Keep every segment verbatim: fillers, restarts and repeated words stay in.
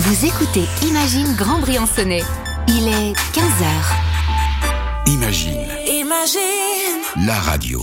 Vous écoutez Imagine Grand Briançonnais. Il est quinze heures. Imagine. Imagine. La radio.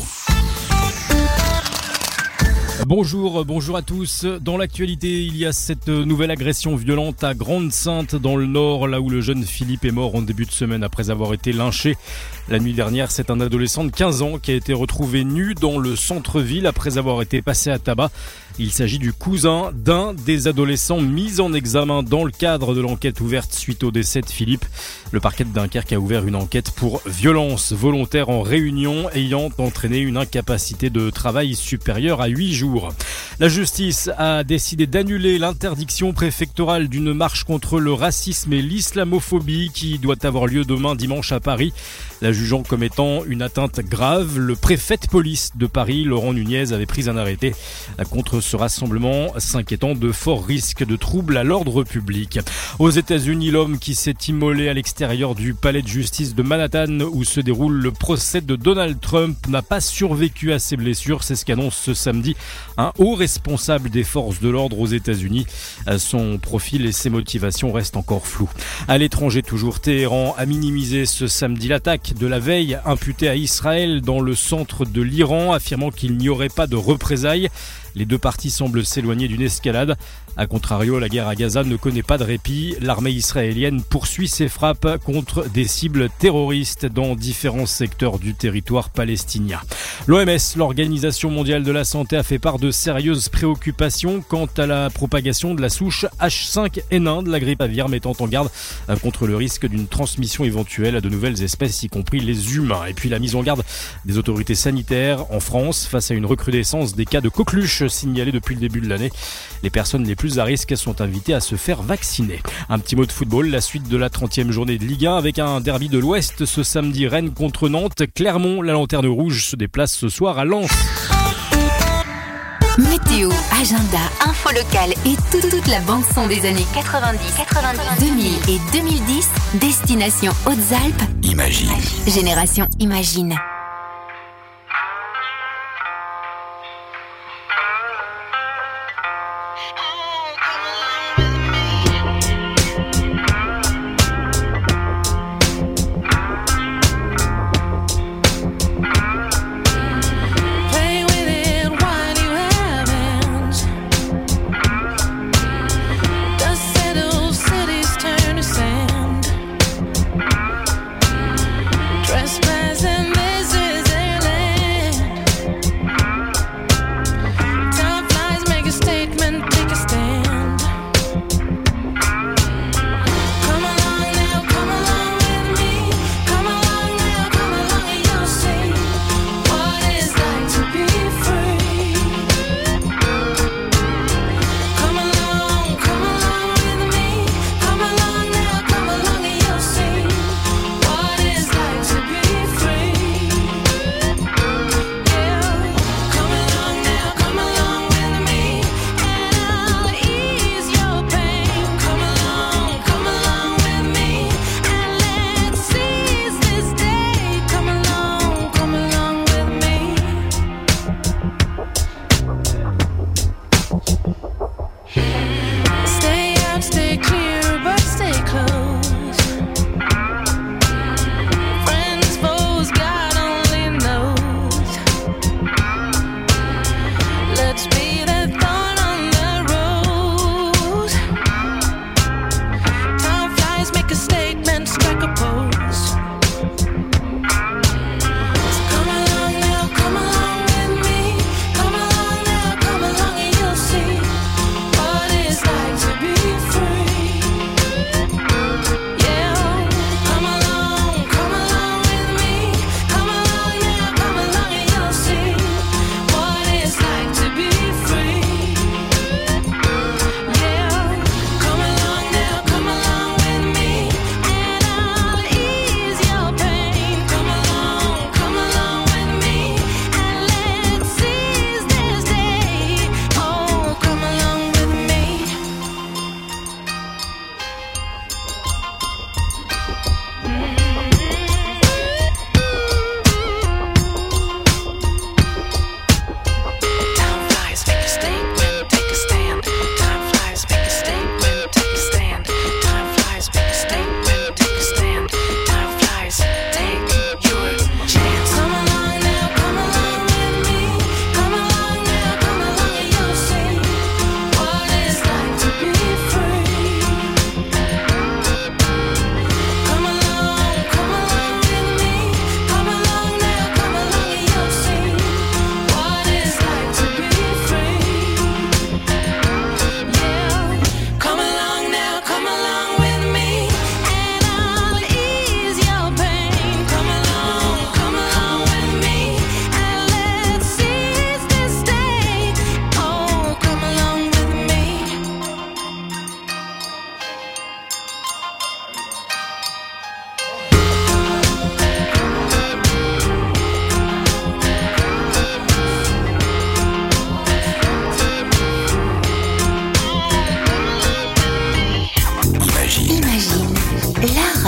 Bonjour, bonjour à tous. Dans l'actualité, il y a cette nouvelle agression violente à Grande-Synthe dans le Nord, là où le jeune Philippe est mort en début de semaine après avoir été lynché. La nuit dernière, c'est un adolescent de quinze ans qui a été retrouvé nu dans le centre-ville après avoir été passé à tabac. Il s'agit du cousin d'un des adolescents mis en examen dans le cadre de l'enquête ouverte suite au décès de Philippe. Le parquet de Dunkerque a ouvert une enquête pour violence volontaire en réunion ayant entraîné une incapacité de travail supérieure à huit jours. La justice a décidé d'annuler l'interdiction préfectorale d'une marche contre le racisme et l'islamophobie qui doit avoir lieu demain dimanche à Paris. La jugeant comme étant une atteinte grave, le préfet de police de Paris, Laurent Nunez, avait pris un arrêté contre ce rassemblement, s'inquiétant de forts risques de troubles à l'ordre public. Aux États-Unis, l'homme qui s'est immolé à l'extérieur du palais de justice de Manhattan où se déroule le procès de Donald Trump n'a pas survécu à ses blessures. C'est ce qu'annonce ce samedi un haut responsable des forces de l'ordre aux États-Unis. Son profil et ses motivations restent encore flous. À l'étranger toujours, Téhéran a minimisé ce samedi l'attaque de la veille imputée à Israël dans le centre de l'Iran, affirmant qu'il n'y aurait pas de représailles. Les deux parties semblent s'éloigner d'une escalade. A contrario, la guerre à Gaza ne connaît pas de répit. L'armée israélienne poursuit ses frappes contre des cibles terroristes dans différents secteurs du territoire palestinien. L'O M S, l'Organisation mondiale de la santé, a fait part de sérieuses préoccupations quant à la propagation de la souche H cinq N un de la grippe aviaire, mettant en garde contre le risque d'une transmission éventuelle à de nouvelles espèces, y compris les humains. Et puis la mise en garde des autorités sanitaires en France face à une recrudescence des cas de coqueluche signalés depuis le début de l'année. Les personnes les plus à risque sont invitées à se faire vacciner. Un petit mot de football, la suite de la trentième journée de Ligue un avec un derby de l'Ouest ce samedi, Rennes contre Nantes. Clermont, la lanterne rouge, se déplace ce soir à Lens. Météo, agenda, info locale et toute, toute la bande-son des années quatre-vingt-dix, quatre-vingt-dix, deux mille et deux mille dix. Destination Hautes-Alpes. Imagine. Génération Imagine. Trespassing, this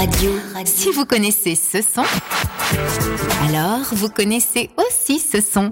radio. Si vous connaissez ce son, alors vous connaissez aussi ce son.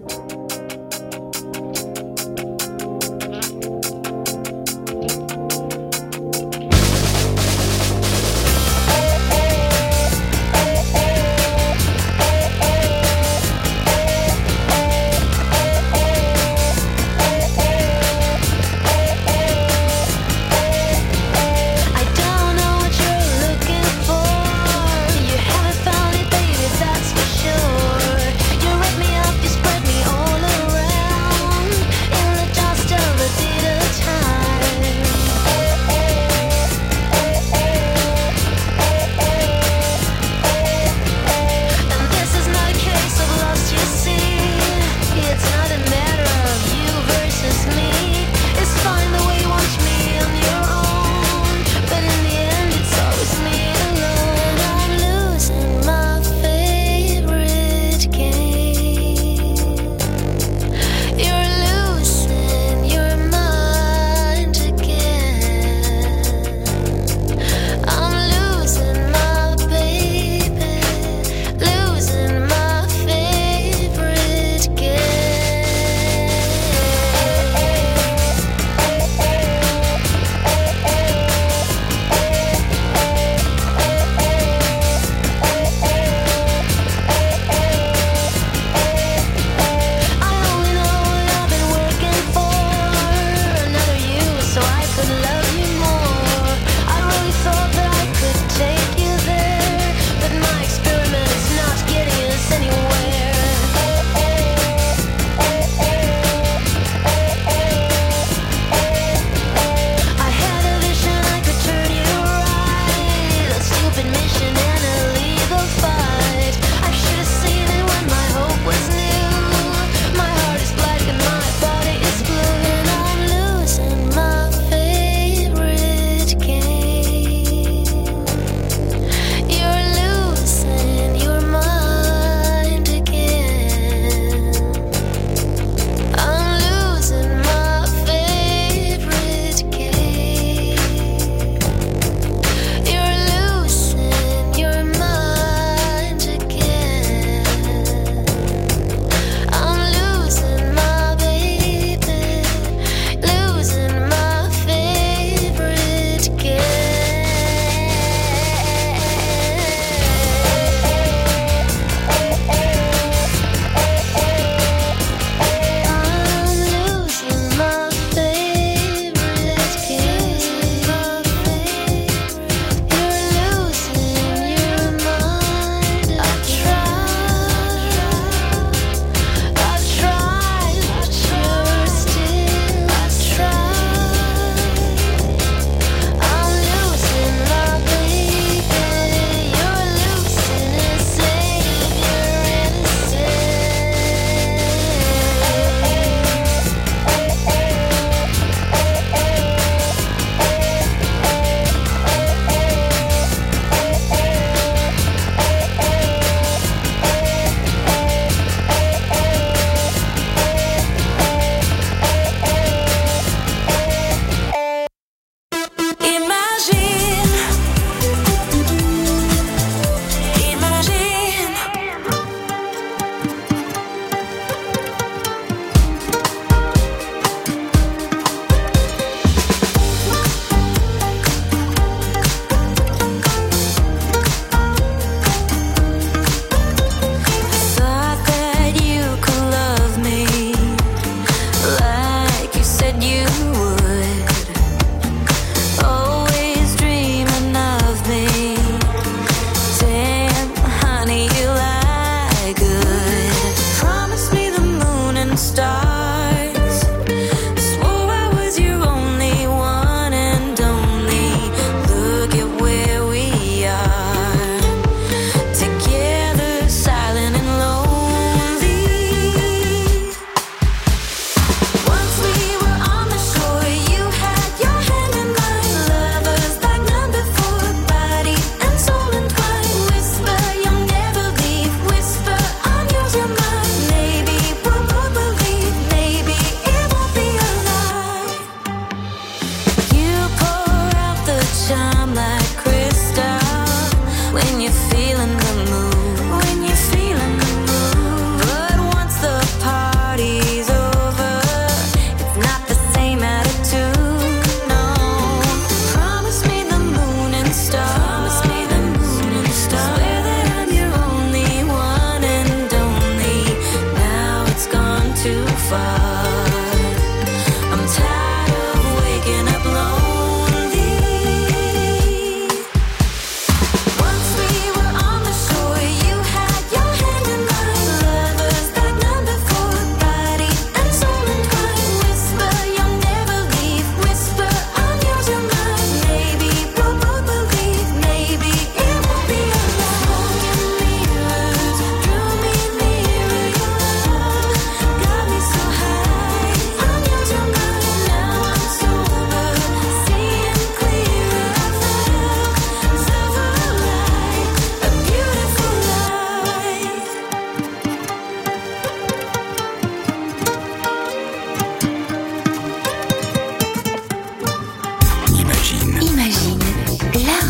Spread me all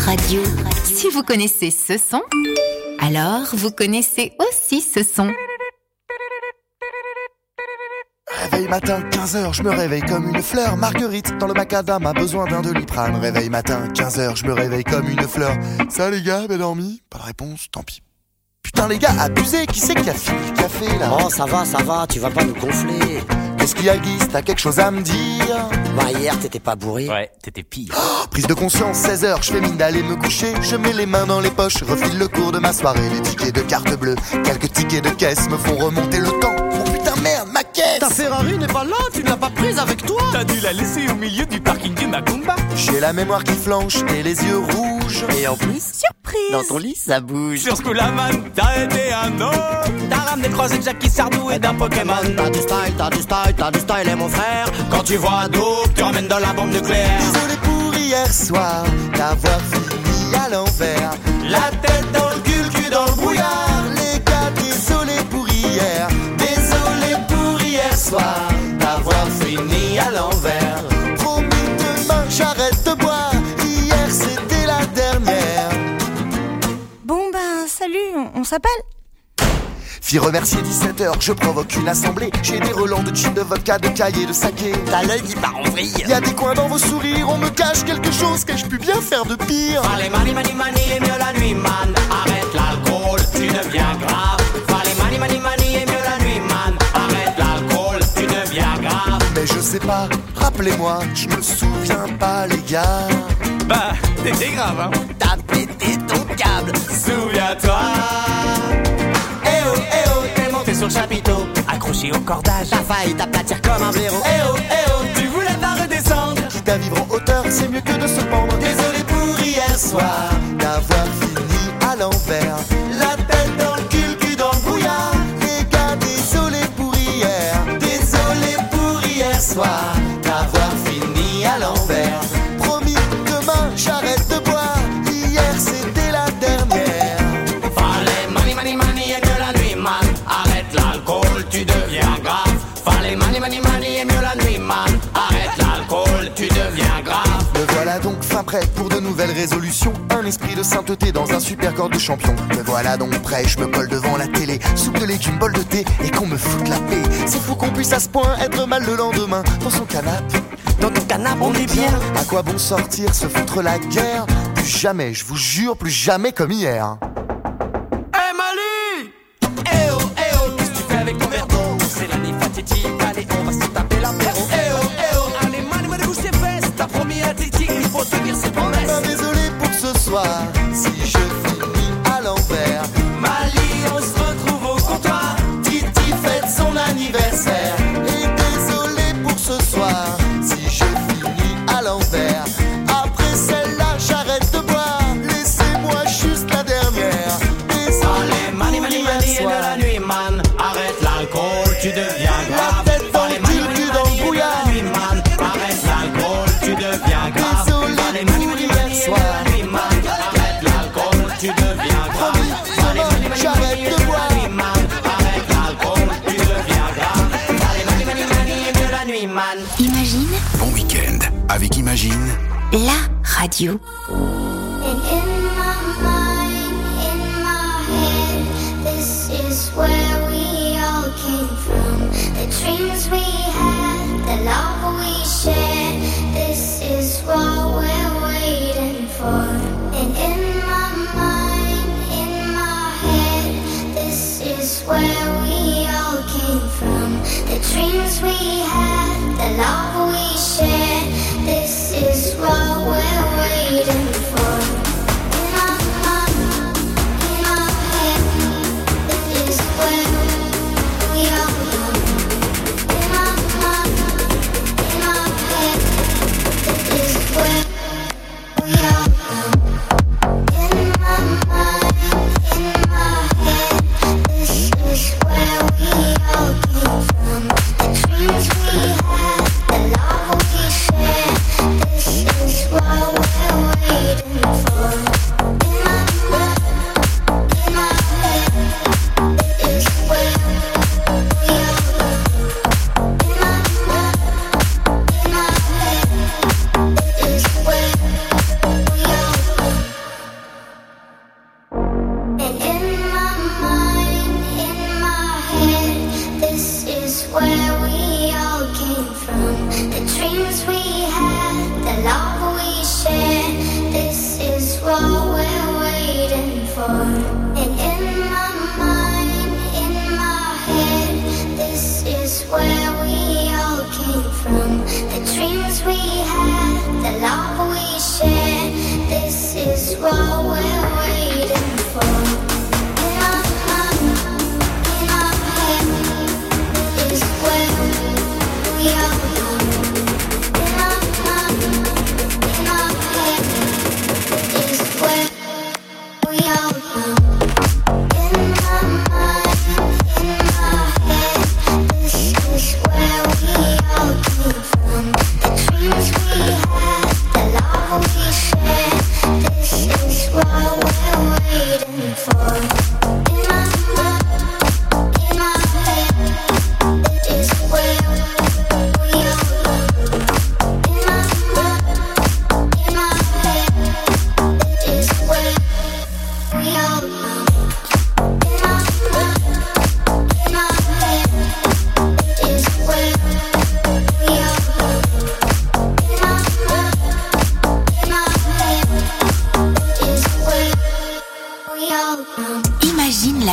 Radio. Si vous connaissez ce son, alors vous connaissez aussi ce son. Réveil matin, quinze heures, je me réveille comme une fleur. Marguerite, dans le macadam, a besoin d'un Doliprane. Réveil matin, quinze heures, je me réveille comme une fleur. Ça les gars, bien dormi? Pas de réponse, tant pis. Putain les gars, abusé, qui c'est qui a fini le café là? Oh ça va, ça va, tu vas pas nous gonfler. Qu'est-ce qu'il y a Guy, t'as quelque chose à me dire? Bah hier t'étais pas bourré. Ouais, t'étais pire. Oh, prise de conscience, seize heures, je fais mine d'aller me coucher. Je mets les mains dans les poches, refile le cours de ma soirée. Les tickets de carte bleue, quelques tickets de caisse me font remonter le temps. Oh putain merde, ma caisse! Ta Ferrari n'est pas là, tu ne l'as pas prise avec toi. T'as dû la laisser au milieu du parking du Macumba. J'ai la mémoire qui flanche et les yeux rouges. Et en plus, surprise, dans ton lit ça bouge. Sur ce coup la man, t'as été un homme. T'as ramené croisé de Jackie Sardou et d'un Pokémon. T'as du style, t'as du style, t'as du style et mon frère. Quand tu vois Dope, tu ramènes de la bombe nucléaire. Désolé pour hier soir, d'avoir fini à l'envers. La tête dans le cul, le cul dans le brouillard. Les gars, désolé pour hier. Désolé pour hier soir, d'avoir fini à l'envers. Promis demain, j'arrête de boire. Hier c'était la dernière. Bon ben salut, on, on s'appelle? Fille remercier dix-sept heures, je provoque une assemblée. J'ai des relents de gin, de vodka, de cahiers, de saké. T'as l'œil qui part en vrille. Y'a des coins dans vos sourires, on me cache quelque chose que je puis bien faire de pire. Fallait mani mani mani et mieux la nuit man. Arrête l'alcool, tu deviens grave. Fallait mani mani mani et mieux la nuit man. Arrête l'alcool, tu deviens grave. Mais je sais pas, rappelez-moi, je me souviens pas les gars. Bah, t'étais grave hein. T'as pété ton câble, Souviens-toi. eh oh, eh oh, t'es monté sur le chapiteau. Accroché au cordage. T'as failli t'aplatir comme un blaireau. Eh oh, eh oh, tu voulais pas redescendre. Quitte à vivre en hauteur, c'est mieux que de se pendre. Désolé pour hier soir, d'avoir fini à l'envers. La tête dans le cul, le cul dans le brouillard. Les gars, désolé pour hier. Désolé pour hier soir, d'avoir fini à l'envers. Promis, demain, j'arrête de boire. Hier, c'était la dernière. Fallait mani mani mani et mieux la nuit man. Arrête l'alcool, tu deviens grave. Fallait mani mani mani et mieux la nuit man. Arrête l'alcool, tu deviens grave. Me voilà donc fin prêt pour de nouvelles résolutions. Un esprit de sainteté dans un super corps de champion. Me voilà donc prêt, je me colle devant la télé. Soupe de légumes, bol de thé et qu'on me foute la paix. C'est fou qu'on puisse à ce point être mal le lendemain. Dans son canapé, Dans ton canapé on est bien. à quoi bon sortir, se foutre la guerre? Plus jamais, je vous jure, plus jamais comme hier. Eh Mali, eh oh, eh oh, qu'est-ce que tu fais avec ton verre d'eau? C'est la nuit fatidique, allez on va se taper l'apéro. Eh oh, eh oh, allez Mali, Mali bouge tes fesses. T'as promis à Titi, il faut tenir ses promesses. Ben, désolé pour ce soir, si je finis à l'envers. Mali, on se retrouve au comptoir. Titi fête son anniversaire. Et désolé pour ce soir, si je finis à l'envers. Après celle-là, j'arrête de boire. Laissez-moi juste la dernière. Allez Mali, Mali, Mali, et de la nuit man. Arrête l'alcool, tu deviens grave. La tête dans le Allez, Mali, cul, Mali, cul dans Mali, le et de brouillard. la nuit man. Arrête l'alcool, tu deviens grave. Désolé Allez Mali, pour Mali, hier Mali, et de soir. la nuit man. Arrête l'alcool, tu deviens grave. Promis, Allez, Mali, demain, Mali, j'arrête Mali, et de de la boire. nuit, man. Arrête l'alcool, tu deviens grave. Allez Mali, Mali, Mali, et de la nuit man. Imagine Bon week-end avec Imagine. la radio. And in my mind, in my head, this is where we all came from. The dreams we had, the love we shared, this is what we're waiting for. And in my mind, in my head, this is where we all came from. The dreams we had, the love we shared, this is what we're waiting for. In my mind, in my head, this is where we all come. In my mind,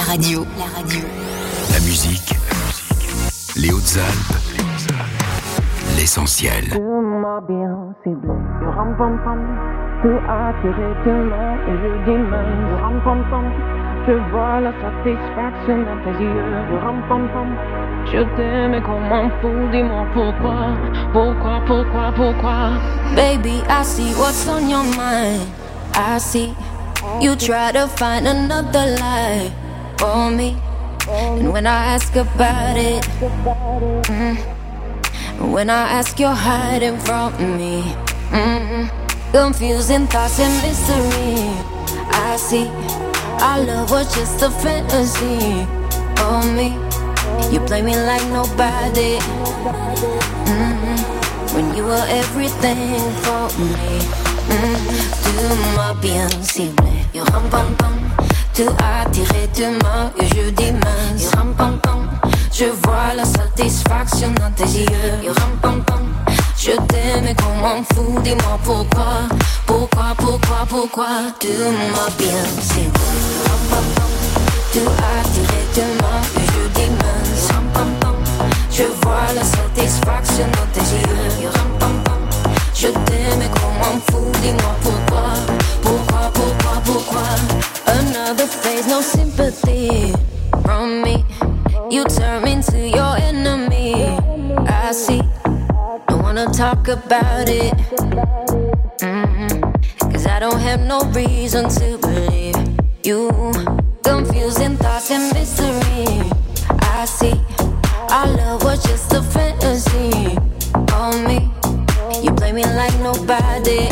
radio. La radio. La musique, les Hautes-Alpes, l'essentiel. Donne-moi bien ciblé, du ram-pam-pam, tout attiré de main et je dis même du ram-pam-pam. Je vois la satisfaction dans tes yeux, du ram-pam-pam. Je t'aime et comme un fou, dis-moi pourquoi, pourquoi, pourquoi, pourquoi. Baby, I see what's on your mind. I see you try to find another lie for me. And when I ask about it, mm, when I ask you're hiding from me, mm, confusing thoughts and mystery. I see our love was just a fantasy for me. You play me like nobody, mm, when you were everything for me. mm, Tu m'as bien ciblé, you ram pam pam. Tu as tiré de main et je dis mince, you ram pam pam. Je vois la satisfaction dans tes yeux, you ram pam pam. Je t'aime et comme un fou, dis-moi pourquoi, pourquoi, pourquoi, pourquoi. Tu m'as bien ciblé, you ram pam pam. Tu as tiré de main et je dis mince, ram pam pam. Je vois la satisfaction dans tes yeux, you ram pam pam. Je t'aime et comme un fou, dis-moi pourquoi, pourquoi, pourquoi, pourquoi. Another phase, no sympathy from me. You turn me into your enemy. I see, don't wanna talk about it, mm-hmm. Cause I don't have no reason to believe you. Confusing thoughts and mystery. I see, our love was just a fantasy on me. You play me like nobody,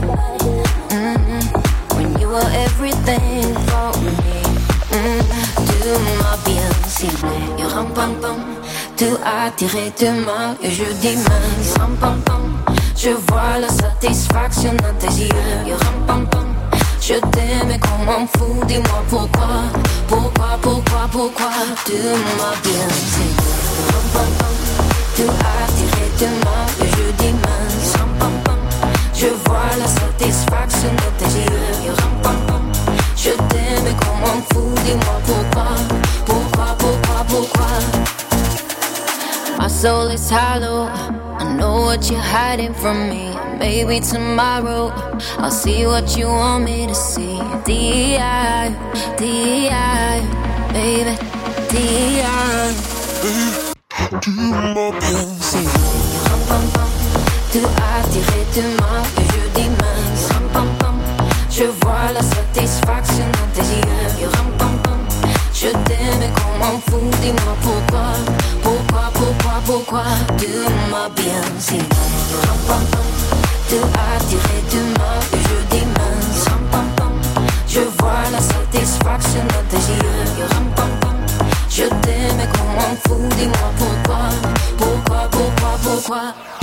mm-hmm. When you were everything for me, mm-hmm. Tu m'as bien ciblé, you ram pam pam. Tu as tiré de main et je dis mince, ram pam pam. Je vois la satisfaction dans tes yeux, you ram pam pam. Je t'aime et comme un fou, dis-moi pourquoi, pourquoi, pourquoi, pourquoi. Tu m'as bien ciblé, you ram pam pam. Tu as tiré de main et je dis mince, ram pam pam. Je vois la satisfaction dans tes yeux, you ram pam pam. Je t'aime et comme un fou, dis-moi pourquoi, pourquoi, pourquoi, pourquoi. My soul is hollow, I know what you're hiding from me. Maybe tomorrow I'll see what you want me to see. D I, D I, baby, D I. Tu m'as bien ciblé, ram pam pam. Tu as tiré de main et je dis mince, ram pam pam. Je vois la satisfaction dans tes yeux, you ram pam pam. Je t'aime et comme un fou, dis-moi pourquoi, pourquoi, pourquoi, pourquoi. Tu m'as bien ciblé, you ram pam pam. Tu as tiré de main et je dis mince, ram pam pam. Je vois la satisfaction dans tes yeux, you ram pam pam. Je t'aime et comme un fou, dis-moi pourquoi, pourquoi, pourquoi, pourquoi.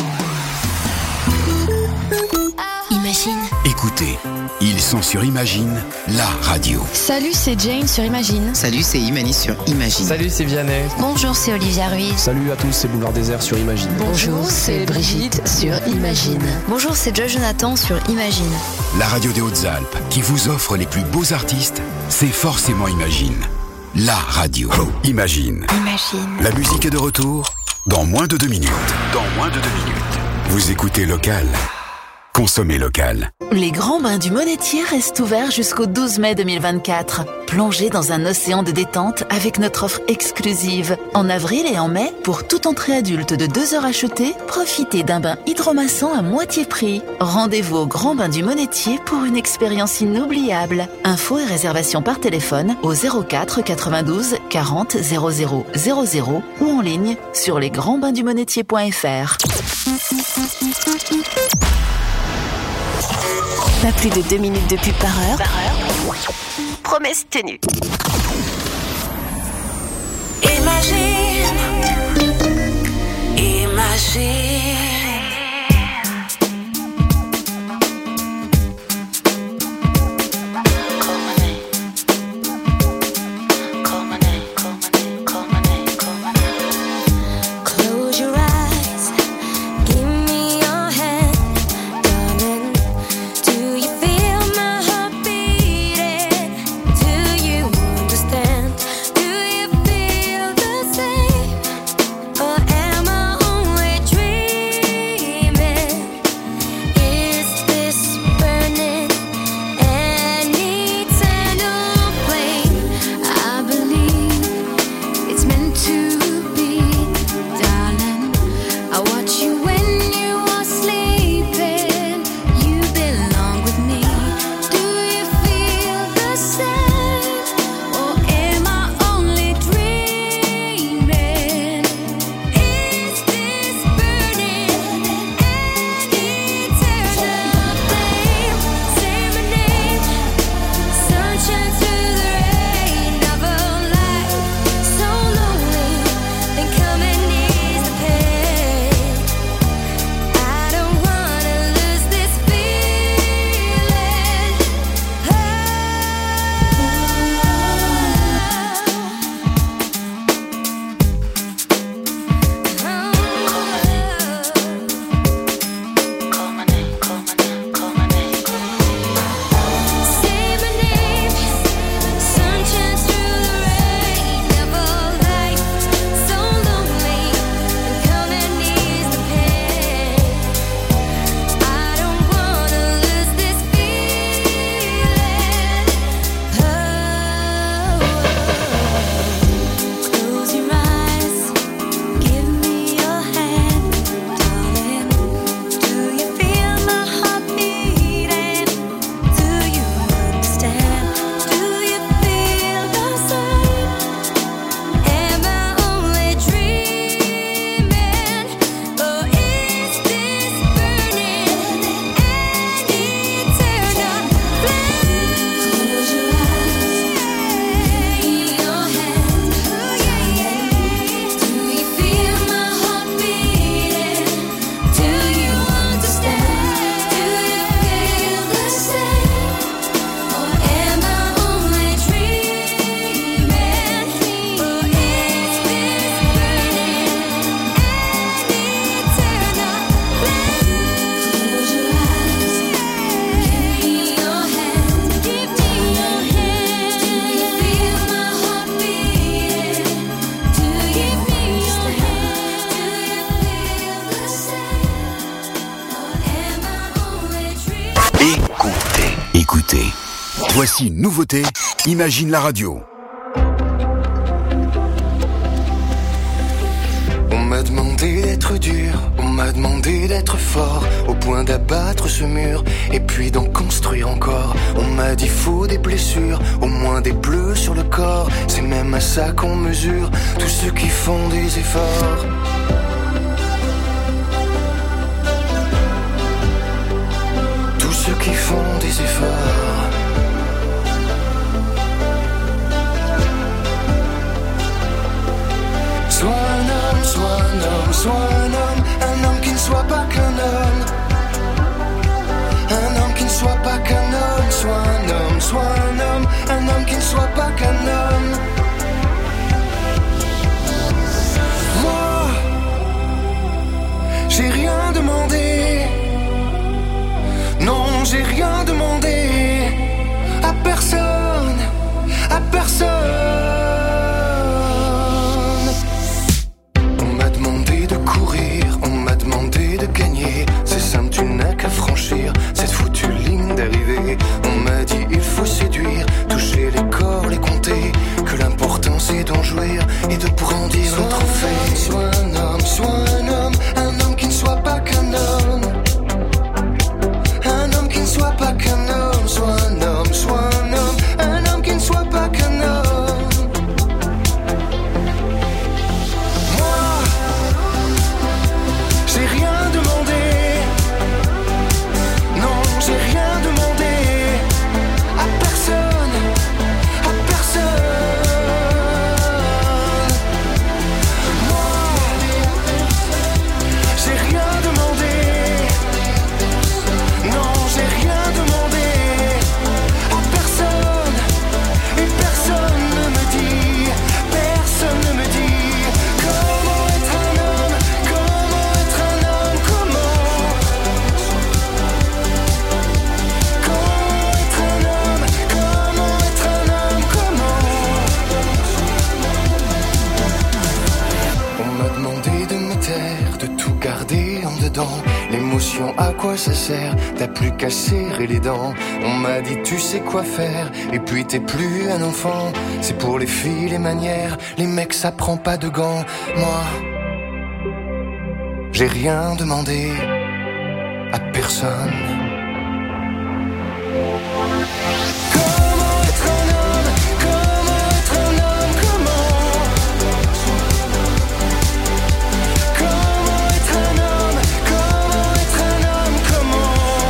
Imagine. Écoutez, ils sont sur Imagine, la radio. Salut, c'est Jane sur Imagine. Salut, c'est Imani sur Imagine. Salut, c'est Vianney. Bonjour, c'est Olivia Ruiz. Salut à tous, c'est Boulevard Désert sur Imagine. Bonjour, c'est Brigitte sur Imagine. Bonjour, c'est Joy Jonathan sur Imagine. La radio des Hautes-Alpes qui vous offre les plus beaux artistes, c'est forcément Imagine. La radio. Oh, Imagine. Imagine. La musique est de retour dans moins de deux minutes. Dans moins de deux minutes. Vous écoutez Local. Consommez local. Les grands bains du Monetier restent ouverts jusqu'au douze mai deux mille vingt-quatre. Plongez dans un océan de détente avec notre offre exclusive. En avril et en mai, pour toute entrée adulte de deux heures achetée, profitez d'un bain hydromassant à moitié prix. Rendez-vous au Grand Bain du Monetier pour une expérience inoubliable. Infos et réservations par téléphone au zéro quatre quatre-vingt-douze quarante zéro zéro zéro zéro ou en ligne sur les grands bains du monetier point f r. Pas plus de deux minutes de pub par heure. Par heure. Promesse tenue. Imagine, imagine. Écoutez, écoutez. Voici une nouveauté, Imagine la radio. On m'a demandé d'être dur, on m'a demandé d'être fort, au point d'abattre ce mur, et puis d'en construire encore. On m'a dit faut des blessures, au moins des bleus sur le corps, c'est même à ça qu'on mesure tous ceux qui font des efforts. Tous ceux qui font des efforts. Sois un homme, sois un homme, sois un homme, un homme qui ne soit pas qu'un homme. Un homme qui ne soit pas qu'un homme, sois un homme, sois un homme, un homme qui ne soit pas qu'un homme. Moi, j'ai rien demandé. Non, j'ai rien demandé à personne, à personne. On m'a demandé de courir, on m'a demandé de gagner. C'est simple, tu n'as qu'à franchir cette foutue ligne d'arrivée. On m'a dit il faut séduire, toucher les corps, les compter. Que l'important c'est d'en jouir et de brandir le trophée. Sois un homme, sois un homme, un homme qui ne soit pas qu'un homme. Un homme qui ne soit pas qu'un homme, sois un homme, sois un homme, un homme qui ne soit pas qu'un homme. Moi, j'ai rien demandé. Non, j'ai rien demandé à personne, à personne. Moi, j'ai rien demandé. Non, j'ai rien demandé à personne. Et personne ne me dit, personne ne me dit comment être un homme, comment être un homme, comment. Comment être un homme, comment être un homme, comment. On m'a demandé de me taire, de tout garder en dedans. L'émotion, à quoi ça sert? T'as plus qu'à serrer les dents. On m'a dit tu sais quoi faire, et puis t'es plus un enfant. C'est pour les filles les manières, les mecs ça prend pas de gants. Moi, j'ai rien demandé à personne. Comment être un homme, comment être un homme, comment. Comment être un homme, comment être un homme, comment.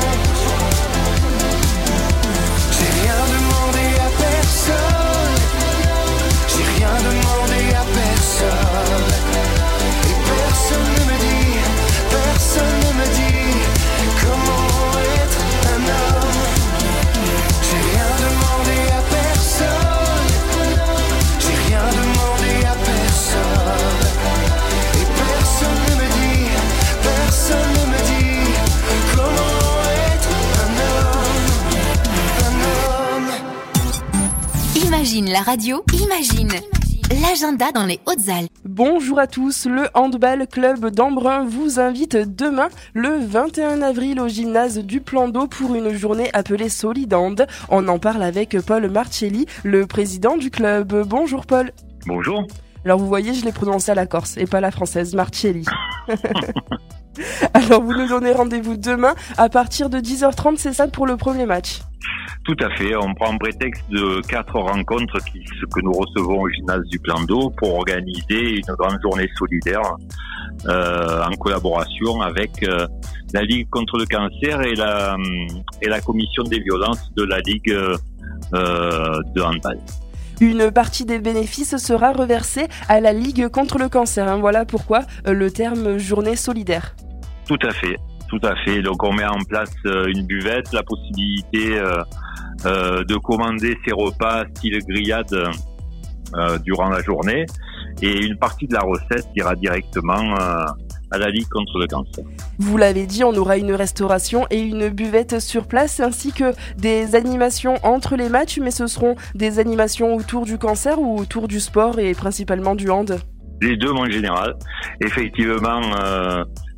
J'ai rien demandé à personne. J'ai rien demandé à personne. Et personne ne me dit, personne ne me dit comment être un homme. J'ai rien demandé à personne. J'ai rien demandé à personne. Et personne ne me dit, personne ne me dit comment être un homme, un homme. Imagine la radio, imagine l'agenda dans les Hautes-Alpes. Bonjour à tous, le Handball Club d'Embrun vous invite demain, le vingt et un avril, au gymnase du Plan d'Eau pour une journée appelée Solid Hand. On en parle avec Paul Marcelli, le président du club. Bonjour Paul. Bonjour. Alors vous voyez, je l'ai prononcé à la corse et pas à la française, Marcelli. Alors vous nous donnez rendez-vous demain à partir de dix heures trente, c'est ça pour le premier match? Tout à fait, on prend prétexte de quatre rencontres qui, que nous recevons au gymnase du Plan d'Eau pour organiser une grande journée solidaire euh, en collaboration avec euh, la Ligue contre le cancer et la, et la commission des violences de la Ligue euh, de handball. Une partie des bénéfices sera reversée à la Ligue contre le cancer. Hein. Voilà pourquoi euh, le terme journée solidaire. Tout à fait, tout à fait. Donc on met en place euh, une buvette, la possibilité euh, euh, de commander ses repas style grillade euh, durant la journée, et une partie de la recette ira directement euh, à la Ligue contre le cancer. Vous l'avez dit, on aura une restauration et une buvette sur place, ainsi que des animations entre les matchs, mais ce seront des animations autour du cancer ou autour du sport et principalement du hand? Les deux en général. Effectivement, euh,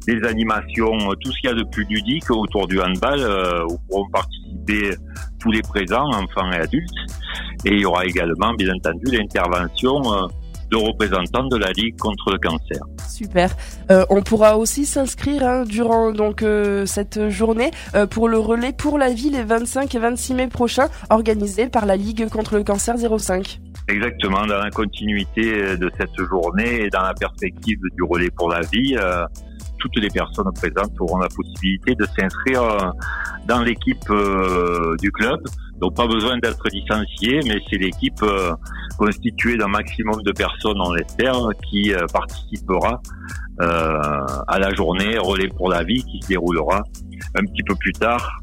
des animations, tout ce qu'il y a de plus ludique autour du handball, euh, où pourront participer tous les présents, enfants et adultes. Et il y aura également, bien entendu, l'intervention euh, de représentants de la Ligue contre le cancer. Super. Euh, on pourra aussi s'inscrire hein, durant donc euh, cette journée euh, pour le relais pour la vie les vingt-cinq et vingt-six mai prochains, organisé par la Ligue contre le cancer zéro cinq. Exactement, dans la continuité de cette journée et dans la perspective du relais pour la vie, euh, toutes les personnes présentes auront la possibilité de s'inscrire euh, dans l'équipe euh, du club. Donc pas besoin d'être licencié, mais c'est l'équipe euh, constituée d'un maximum de personnes, on l'espère, qui euh, participera euh, à la journée relais pour la vie qui se déroulera un petit peu plus tard,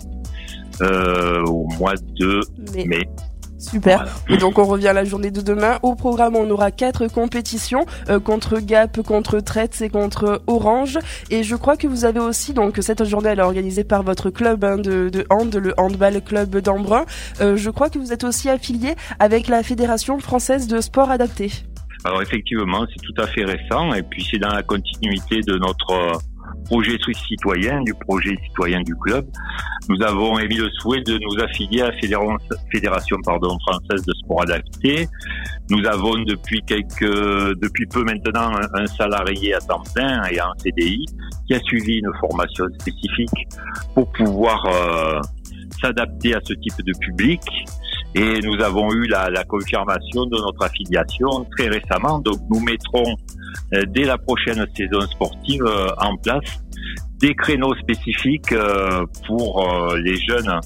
euh, au mois de mai. mai. Super. Voilà. Et donc on revient à la journée de demain. Au programme, on aura quatre compétitions euh, contre Gap, contre Traits et contre Orange. Et je crois que vous avez aussi donc cette journée, elle est organisée par votre club hein, de, de hand, le handball club d'Embrun. Euh, je crois que vous êtes aussi affilié avec la Fédération française de sport adapté. Alors effectivement, c'est tout à fait récent et puis c'est dans la continuité de notre euh, projet citoyen, du projet citoyen du club. Nous avons émis le souhait de nous affilier à la Fédération, Fédération pardon, française de sport adapté. Nous avons depuis quelques, depuis peu maintenant un, un salarié à temps plein et en C D I qui a suivi une formation spécifique pour pouvoir euh, s'adapter à ce type de public. Et nous avons eu la, la confirmation de notre affiliation très récemment. Donc nous mettrons euh, dès la prochaine saison sportive euh, en place des créneaux spécifiques euh, pour euh, les jeunes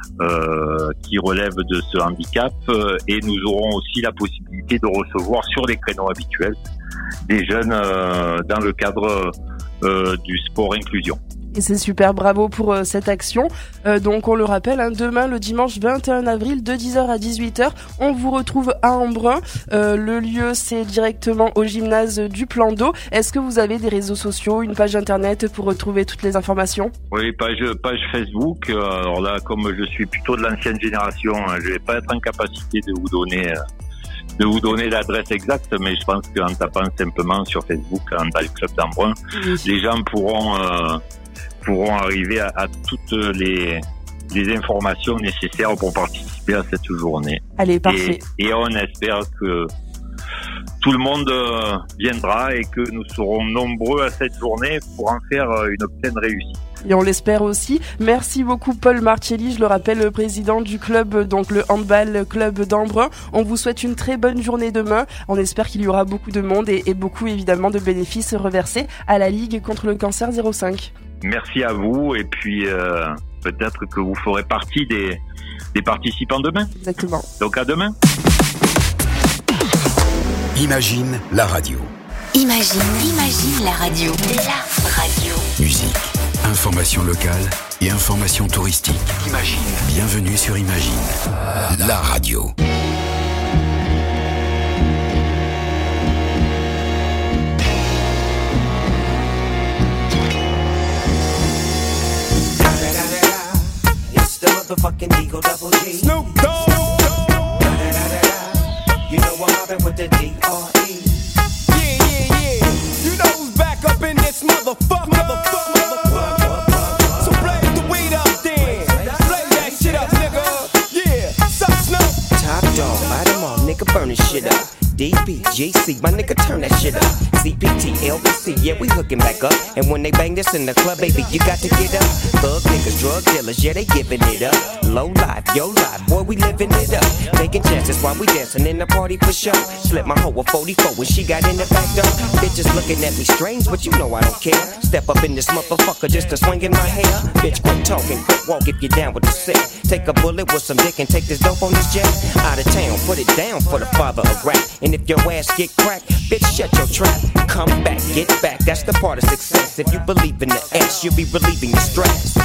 euh, qui relèvent de ce handicap. Euh, et nous aurons aussi la possibilité de recevoir sur les créneaux habituels des jeunes euh, dans le cadre euh, du sport inclusion. Et c'est super, bravo pour euh, cette action. Euh, donc on le rappelle, hein, demain le dimanche vingt et un avril de dix heures à dix-huit heures, on vous retrouve à Embrun. Euh, le lieu c'est directement au gymnase du Plan d'Eau. Est-ce que vous avez des réseaux sociaux, une page internet pour retrouver toutes les informations? Oui, page, page Facebook. Alors là, comme je suis plutôt de l'ancienne génération, je vais pas être en capacité de vous donner... Euh... de vous donner l'adresse exacte, mais je pense qu'en tapant simplement sur Facebook Handball Club d'Embrun, oui. les gens pourront euh, pourront arriver à, à toutes les les informations nécessaires pour participer à cette journée. Allez, parfait. Et, et on espère que tout le monde viendra et que nous serons nombreux à cette journée pour en faire une pleine réussite. Et on l'espère aussi. Merci beaucoup Paul Marcelli, je le rappelle, le président du club, donc le handball club d'Embrun. On vous souhaite une très bonne journée demain. On espère qu'il y aura beaucoup de monde et, et beaucoup évidemment de bénéfices reversés à la Ligue contre le cancer zéro cinq. Merci à vous et puis euh, peut-être que vous ferez partie des, des participants demain. Exactement. Donc à demain. Imagine la radio. Imagine, imagine la radio. La radio. Musique, information locale et information touristique. Imagine. Bienvenue sur Imagine, la radio. It's the motherfucking Eagle Double G. Snoop Dogg. You know I'm mobbing with the D R E. Yeah, yeah, yeah. You know who's back up in this motherfucker. Motherfucker, motherfucker. So blaze the weed up then. Blaze that shit up, nigga. Yeah, suck Snoop. Top dog, light 'em all, nigga, burn this shit up. D B, G C, my nigga, turn that shit up. C P T, L B C, yeah, we hooking back up. And when they bang this in the club, baby, you got to get up. Thug niggas, drug dealers, yeah, they giving it up. Low life, yo life, boy, we living it up. Taking chances while we dancing in the party for sure. Slip my hoe a forty-four when she got in the back door. Bitches looking at me strange, but you know I don't care. Step up in this motherfucker just to swing in my hair. Bitch, quit talking, quit walk if you're down with the sick. Take a bullet with some dick and take this dope on this jet. Out of town, put it down for the father of rap. And if your ass get cracked, bitch, shut your trap. Come back, get back, that's the part of success. If you believe in the ass, you'll be relieving your stress.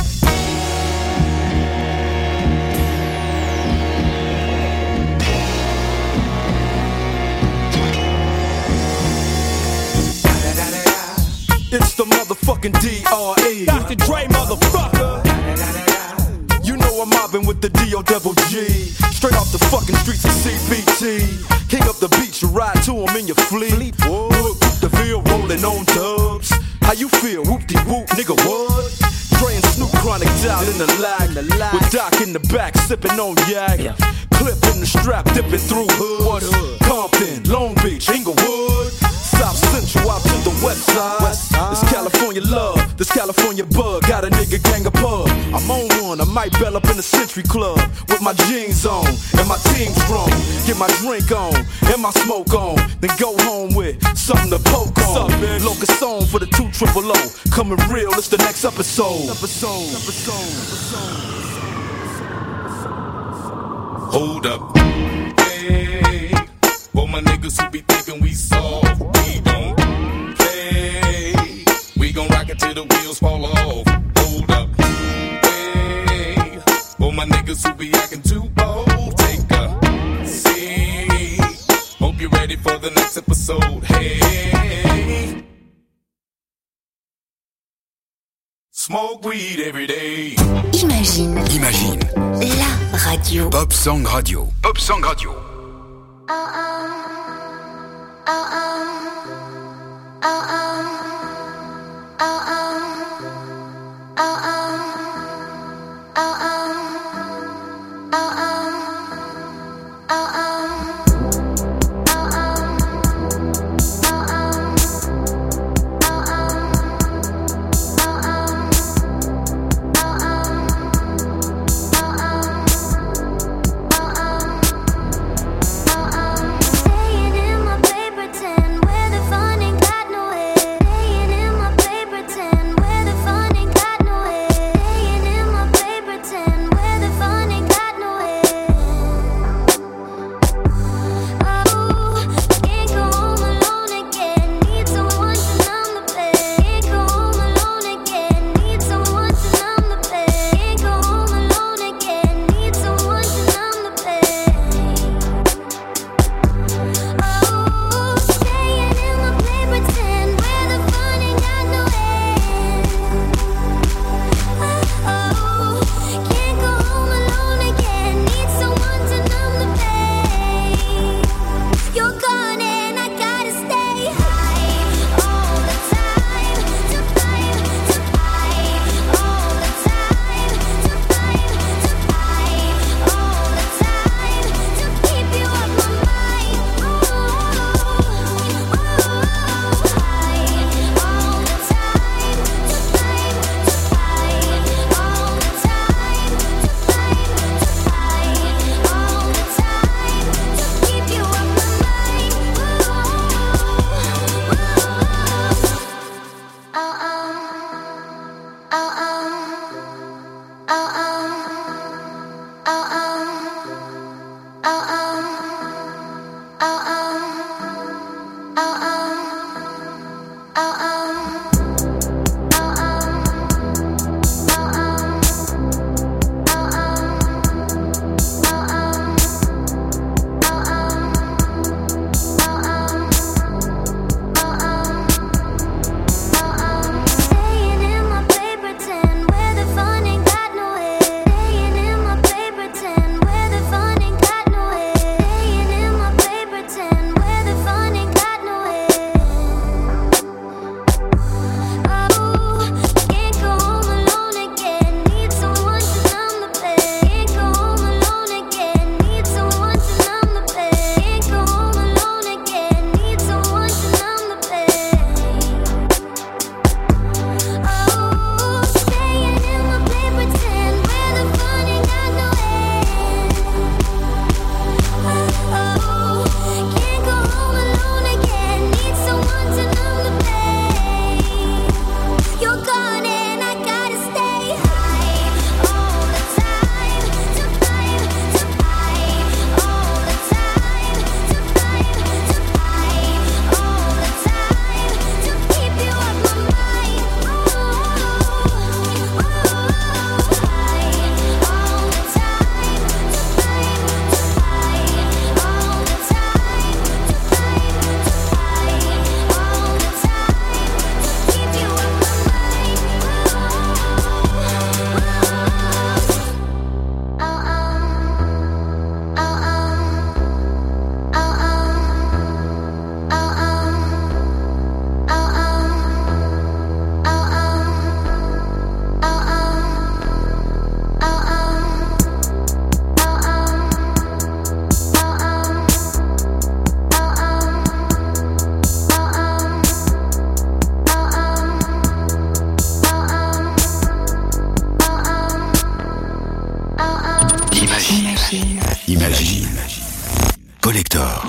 It's the motherfucking D R E. Doctor Dre, motherfucker. You know I'm mobbing with the D O double G. Straight off the fucking streets of C P T. King up the beach, you ride to him in your fleet. Look, the field rolling on dubs. How you you feel? Whoop-de-whoop, nigga, what? Dre and Snoop Chronic down in the lag. With Doc in the back, sipping on yak. Yeah. Clip in the strap, dipping through hood. What hood? Compton, Long Beach, Inglewood. South Central out to the west side. west side. This California love, this California bug. Got a nigga gang of pub. I'm on one, I might bell up in the Century Club. With my jeans on, and my team strong. Get my drink on, and my smoke on. Then go home with something to poke on. Locust song for the two triple O. Coming real, it's the next episode. Episode, episode, episode. Hold up, hey. For my niggas who be thinking we soft, we don't play. We gon' rock it till the wheels fall off. Hold up, hey. For my niggas who be acting too bold, take a seat. Hope you're ready for the next episode. Hey, smoke weed every day. Imagine. Imagine. La radio. Pop Song Radio. Pop Song Radio. Oh oh, oh oh, oh oh, oh oh, oh oh, oh oh, oh oh, oh oh. Imagine. Imagine. Collector.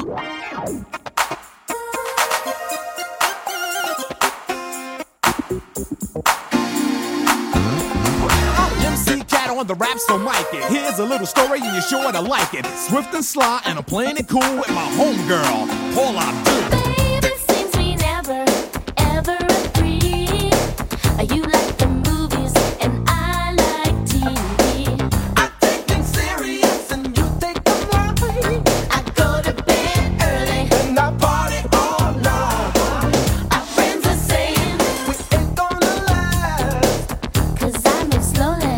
On the rap, so mic it. Here's a little story and you're sure to like it. Swift and sly and I'm playing it cool with my homegirl, Paula Abdul. Baby, seems we never, ever agree. You like the movies and I like T V. I take things serious and you take them light. I go to bed early and I party all night. Our friends are saying we ain't gonna last, 'cause I move slowly.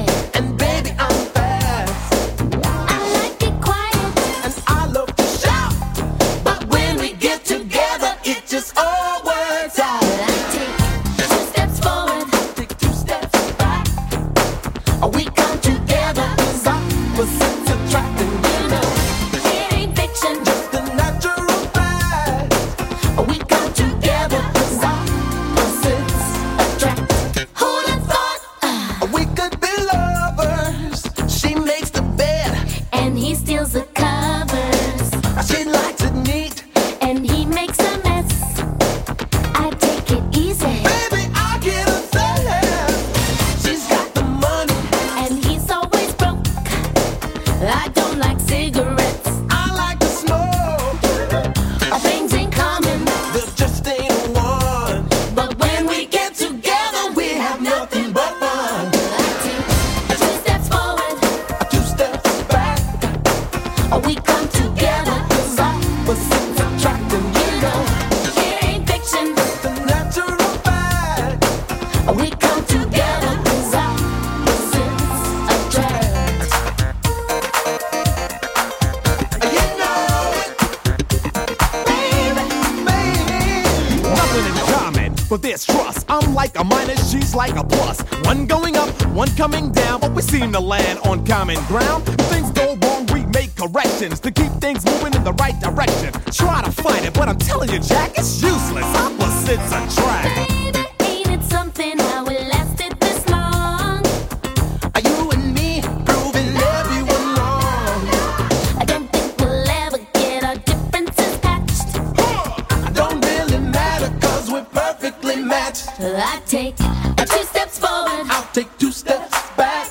Like a plus, one going up, one coming down, but we seem to land on common ground. If things go wrong, we make corrections to keep things moving in the right direction. Try to fight it, but I'm telling you, Jack, it's useless. Opposites attract. Baby, ain't it something how we lasted this long? Are you and me proving everyone wrong? I don't think we'll ever get our differences patched. I don't really matter, 'cause we're perfectly matched. I take two steps forward, I'll take two steps back.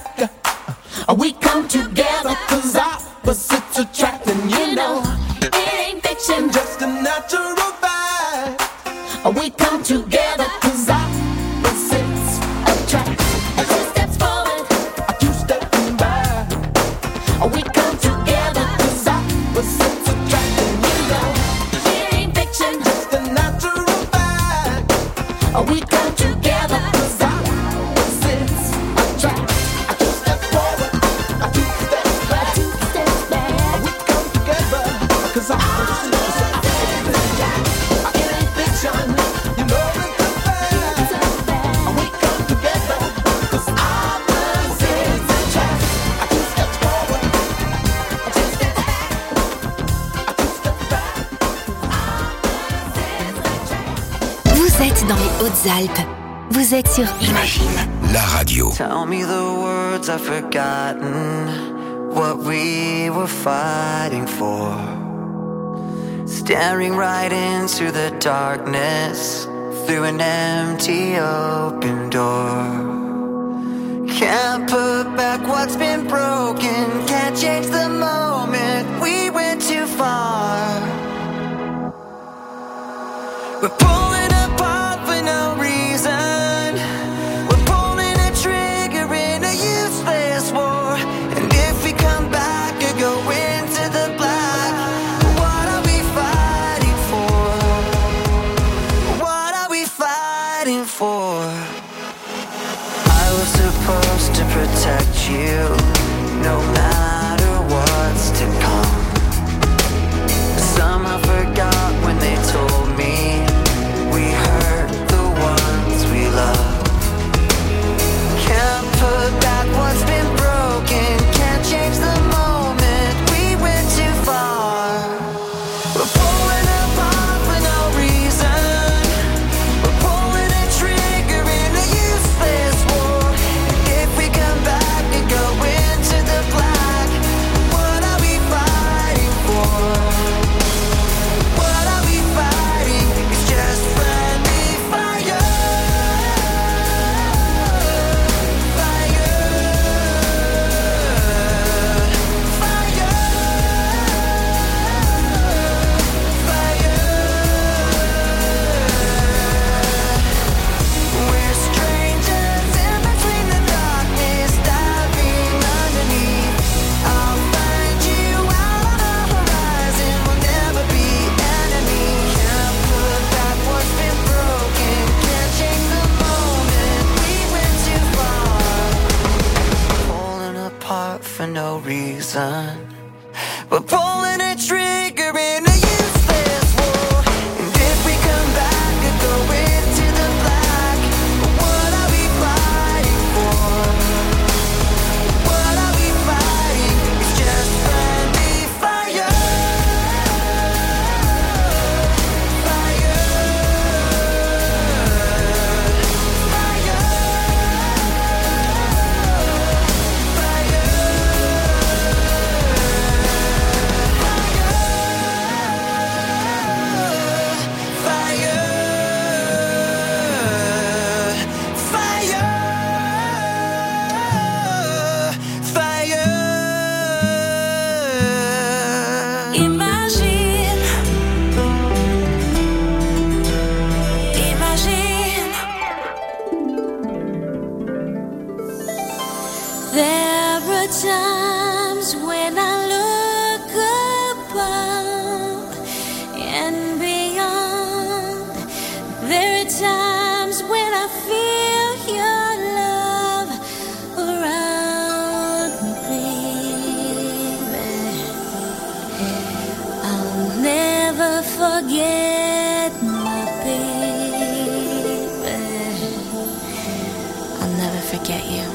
We come together 'cause opposites attract, and you know it ain't fiction, just a natural vibe. We come together 'cause opposites attract. Two steps forward, two steps back. We come together 'cause opposites attract, and you know it ain't fiction, just a natural vibe. We come together 'cause opposites attract. Two steps forward, two steps back. Two steps back. We come together 'cause opposites attract. It ain't fiction, you know it's a fact. We come together 'cause opposites attract. Two steps forward, two steps back. Two steps back. Vous êtes dans les Hautes-Alpes. Vous êtes sur Imagine, la radio. Tell me the words I've forgotten, what we were fighting for. Staring right into the darkness, through an empty open door. Can't put back what's been broken, can't change the moment, we went too far. We're pulling apart for no reason. We're pulling a trigger in a useless war. And if we come back or go into the black, what are we fighting for? What are we fighting for? I was supposed to protect you, no matter what's to come. Somehow forgot when they told me heart for no reason. We're pulling a trigger in a useless war. And if we come back and go into the black, what are we fighting for? What are we fighting? It's just friendly fire. Times when I look above and beyond, there are times when I feel your love around me, baby. I'll never forget my baby. I'll never forget you.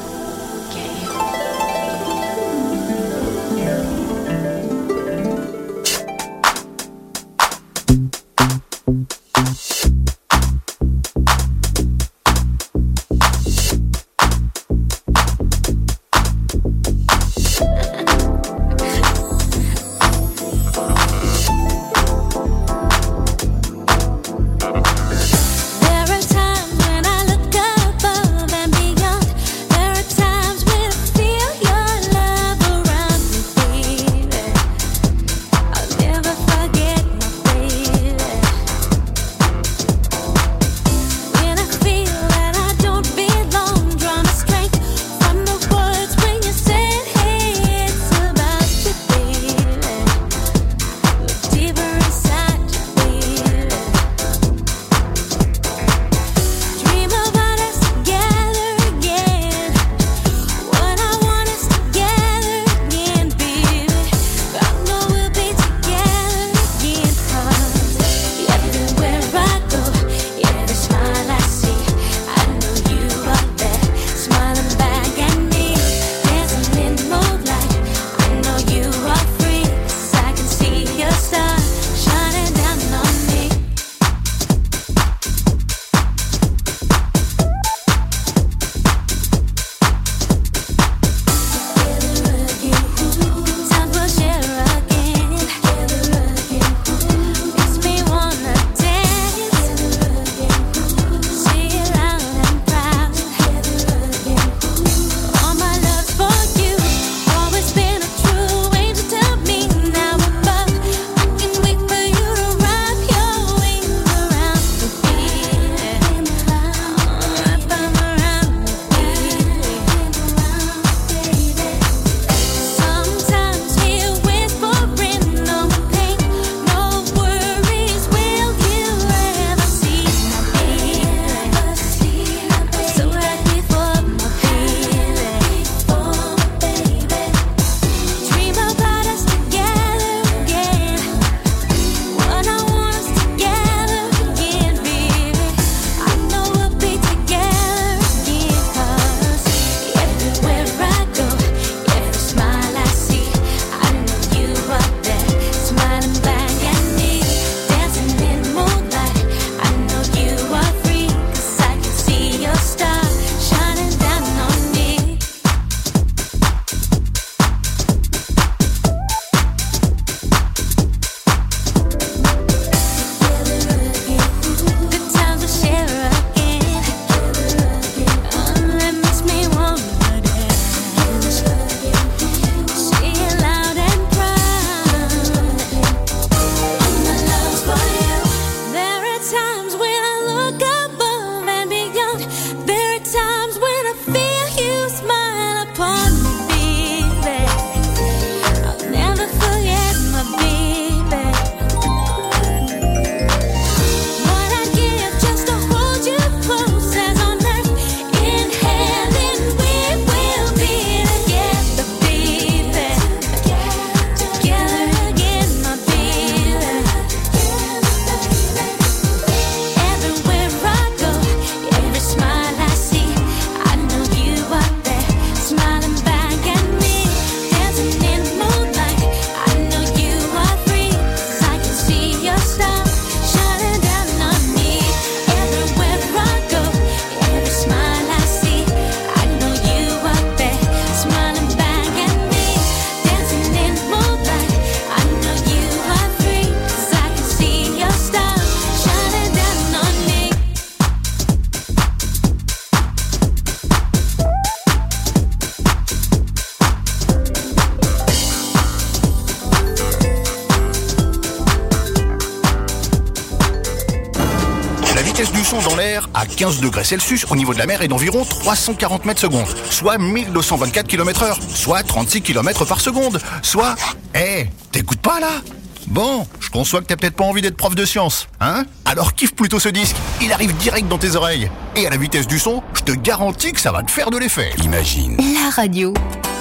son dans l'air à quinze degrés Celsius au niveau de la mer est d'environ trois cent quarante mètres secondes, soit mille deux cent vingt-quatre kilomètres heure, soit trente-six kilomètres par seconde, soit... Eh, hey, t'écoutes pas là ? Bon, je conçois que t'as peut-être pas envie d'être prof de science, hein ? Alors kiffe plutôt ce disque, il arrive direct dans tes oreilles. Et à la vitesse du son, je te garantis que ça va te faire de l'effet. Imagine. La radio.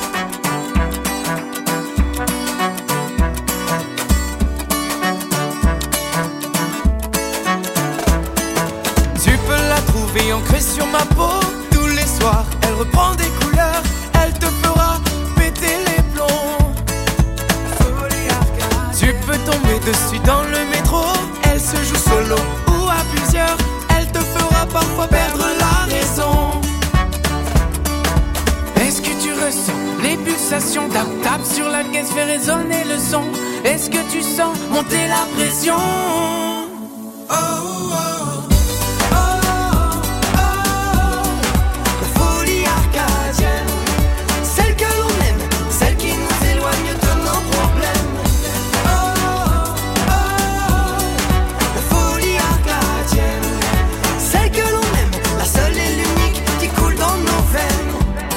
Tu peux la trouver ancrée sur ma peau. Tous les soirs, elle reprend des couleurs. Elle te fera péter les plombs. Tu peux tomber dessus dans le métro. Elle se joue solo ou à plusieurs. Elle te fera parfois perdre la raison. Est-ce que tu ressens les pulsations? Tap tap sur la caisse, fait résonner le son. Est-ce que tu sens monter la pression? Oh, oh, oh, oh, la folie arcadienne, celle que l'on aime, celle qui nous éloigne de nos problèmes. Oh, oh, oh, la folie arcadienne, celle que l'on aime, la seule et l'unique qui coule dans nos veines.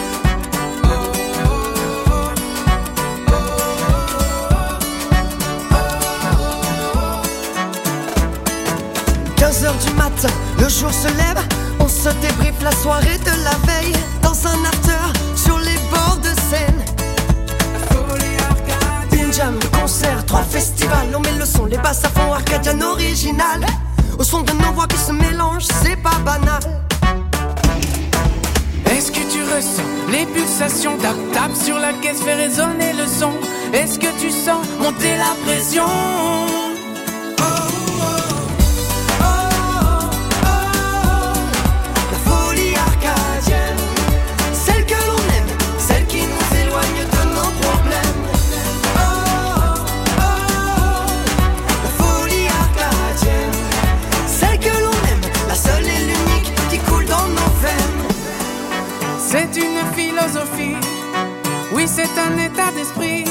quinze heures du matin, le jour se lève. On se débriefe la soirée de la veille. Dans un after, sur les bords de Seine. Une jam, le concert, trois festivals. On met le son, les basses à fond, arcadian original. Au son de nos voix qui se mélangent, c'est pas banal. Est-ce que tu ressens les pulsations? Tap tap sur la caisse, fait résonner le son. Est-ce que tu sens monter la pression? C'est une philosophie, oui c'est un état d'esprit.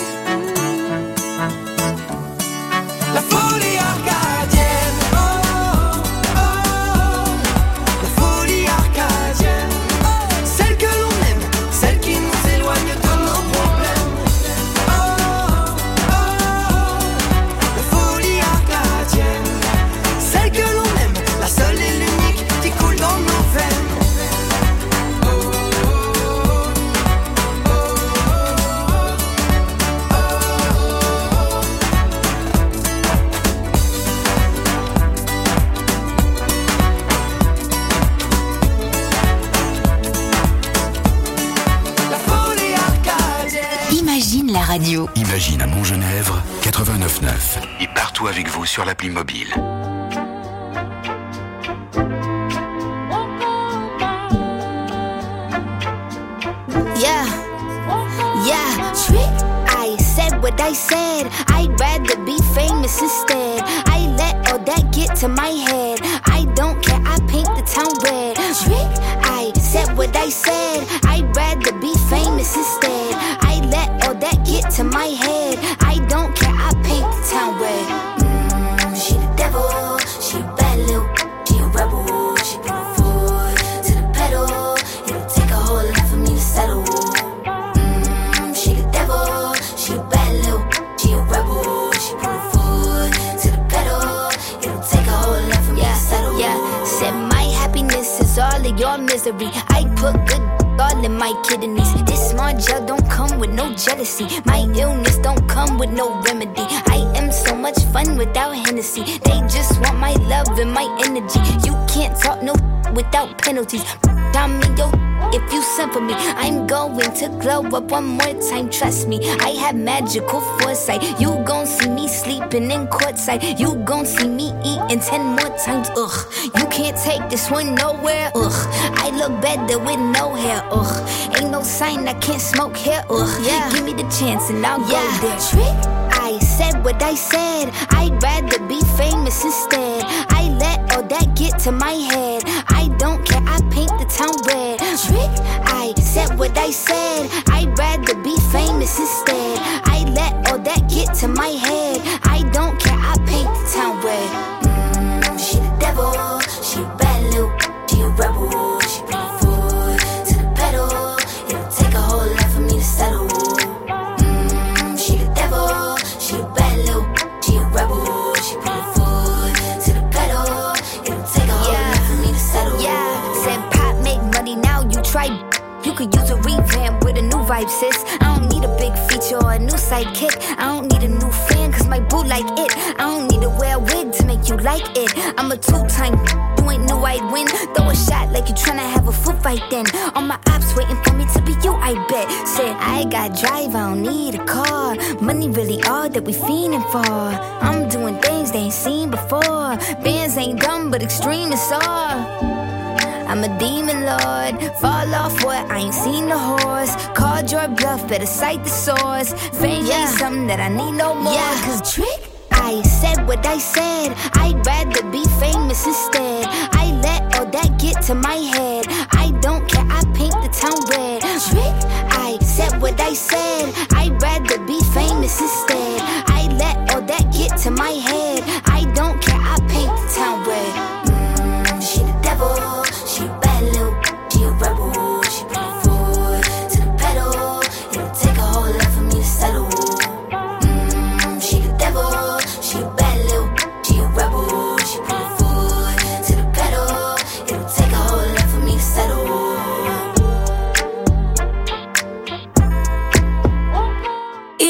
La folie arcadienne, oh, oh, oh, la folie arcadienne, celle que l'on aime, celle qui nous éloigne de nos problèmes. Oh, oh, oh, la folie arcadienne, celle que l'on aime, la seule et l'unique qui coule dans nos veines. Imagine la radio. Imagine à Montgenèvre, quatre-vingt-neuf neuf. Et partout avec vous sur l'appli mobile. Yeah, yeah, trick. I said what I said. I'd rather be famous instead. I let all that get to my head. I don't care, I paint the town red. Trick. I said what I said. I'd rather be famous instead. I let all that get to my head. I don't care, I paint the town red. Mm, she the devil, she a bad little, she a rebel. She put her foot to the pedal. It'll take a whole lot for me to settle. Mm, she the devil, she a bad little, she a rebel. She put her foot to the pedal. It'll take a whole lot for me to settle. Yeah, said my happiness is all of your misery. I put good all in my kidneys. This small gel don't come with no jealousy. My illness don't come with no remedy. I am so much fun without Hennessy. They just want my love and my energy. You can't talk no without penalties. I'm in your if you send for me. I'm going to glow up one more time, trust me. I have magical foresight. You gon' see me sleeping in courtside. You gon' see me eating ten more times, ugh. You can't take this one nowhere, ugh. I look better with no hair, ugh. Ain't no sign I can't smoke hair, ugh. Yeah. Give me the chance and I'll yeah. go there. Trick. I said what I said. I'd rather be famous instead. I let all that get to my head. I don't care, I paint the town red. Trick. I said what I said. I'd rather be famous instead. I let all that get to my head. I don't care, I paint the town red. Mm, she the devil, she a bad little a new sidekick. I don't need a new fan, cause my boo like it. I don't need to wear a wig to make you like it. I'm a two-time, you ain't knew I'd win. Throw a shot like you tryna have a foot fight then. All my ops waiting for me to be you, I bet. Said, I got drive, I don't need a car. Money really all that we fiending for. I'm doing things they ain't seen before. Bands ain't dumb, but extreme is all. I'm a demon lord, fall off what? I ain't seen the horse. Called your bluff, better cite the source. Fame yeah. ain't something that I need no more. Yeah, cause trick, I said what I said. I'd rather be famous instead. I let all that get to my head. I don't care, I paint the town red. Trick, I said what I said. I'd rather